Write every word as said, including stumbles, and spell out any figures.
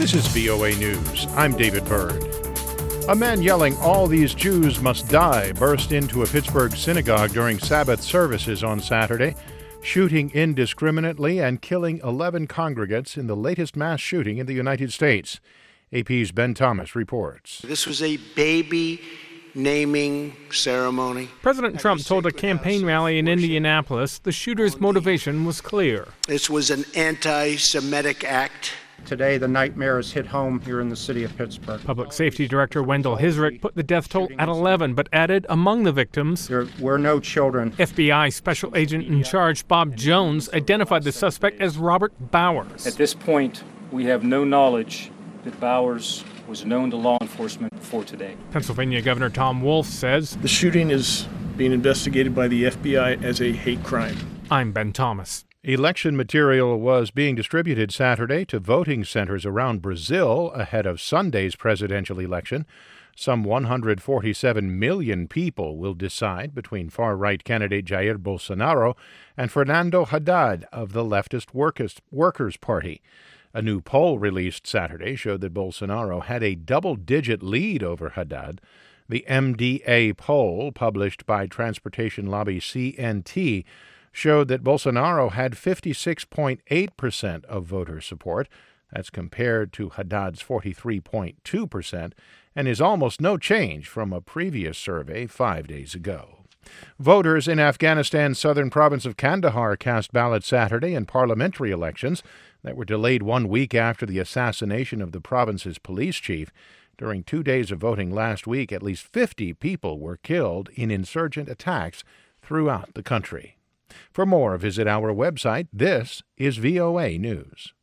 This is V O A News. I'm David Byrd. A man yelling, "All these Jews must die," burst into a Pittsburgh synagogue during Sabbath services on Saturday, shooting indiscriminately and killing eleven congregants in the latest mass shooting in the United States. A P's Ben Thomas reports. This was a baby naming ceremony. President Trump told a campaign rally in Indianapolis the shooter's motivation was clear. This was an anti-Semitic act. Today, the nightmare has hit home here in the city of Pittsburgh. Public Safety Director Wendell Hizrich put the death toll at eleven, but added among the victims, There were no children. F B I Special Agent in Charge Bob Jones identified the suspect as Robert Bowers. At this point, we have no knowledge that Bowers was known to law enforcement before today. Pennsylvania Governor Tom Wolf says, The shooting is being investigated by the F B I as a hate crime. I'm Ben Thomas. Election material was being distributed Saturday to voting centers around Brazil ahead of Sunday's presidential election. Some one hundred forty-seven million people will decide between far-right candidate Jair Bolsonaro and Fernando Haddad of the leftist Workers' Party. A new poll released Saturday showed that Bolsonaro had a double-digit lead over Haddad. The M D A poll, published by transportation lobby C N T, showed that Bolsonaro had fifty-six point eight percent of voter support. That's compared to Haddad's forty-three point two percent and is almost no change from a previous survey five days ago. Voters in Afghanistan's southern province of Kandahar cast ballots Saturday in parliamentary elections that were delayed one week after the assassination of the province's police chief. During two days of voting last week, at least fifty people were killed in insurgent attacks throughout the country. For more, visit our website. This is V O A News.